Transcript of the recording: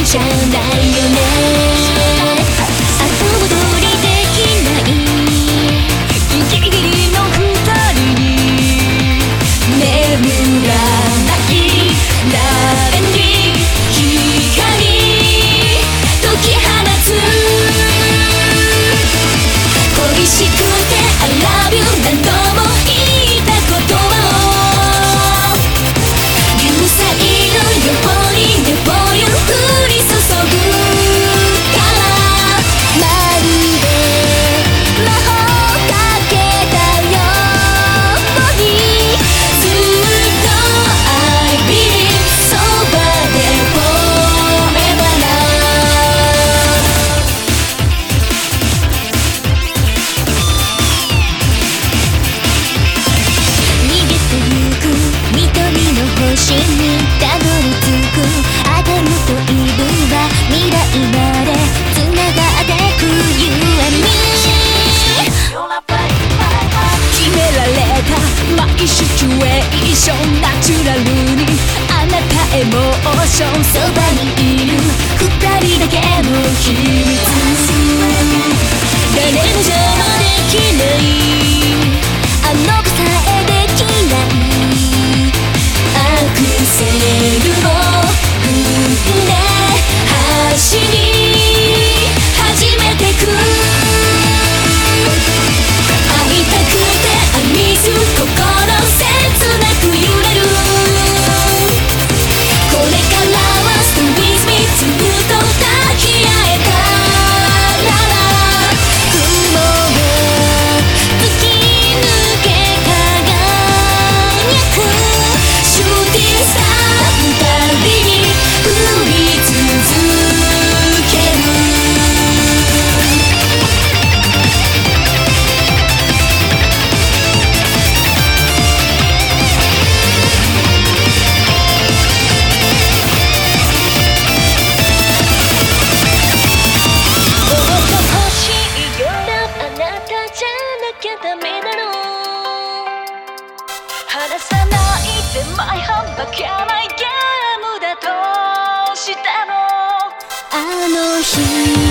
じゃないよね。後戻りできないギリギリの二人に眠らない誰に光解き放つ。恋しくて I love you 何度も言いた言葉を流星のように根掘り降り注ぐからまるで魔法かけたようにずっと I believe そばで forever now。 逃げてゆく緑の星にたどり着くアダムとイブは未来までつながってく You and me。 決められたマイシチュエーションナチュラルにあなたエモーションそばにいる二人だけの秘密誰も邪魔できないあの子さえできないアクセルを踏んで走り始めてく。会いたくてI miss you心切なく揺れる。これからは Stay with me ずっと抱き合えたなら雲を突き抜け輝くシューティングスター二人に降り続ける。もっと欲しいよなあなたじゃなきゃダメだろう。離さないでマイハンバカないゲームだとしてもあの日